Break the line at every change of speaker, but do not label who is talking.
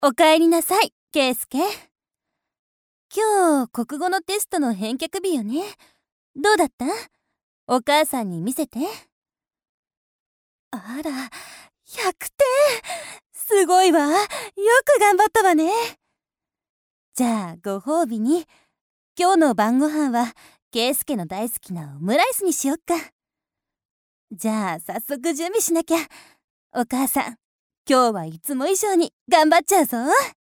おかえりなさい、ケイスケ。今日、国語のテストの返却日よね。どうだった？お母さんに見せて。あら、100点！すごいわ。よく頑張ったわね。じゃあ、ご褒美に、今日の晩ご飯は、ケイスケの大好きなオムライスにしよっか。じゃあ、早速準備しなきゃ。お母さん、今日はいつも以上に頑張っちゃうぞ。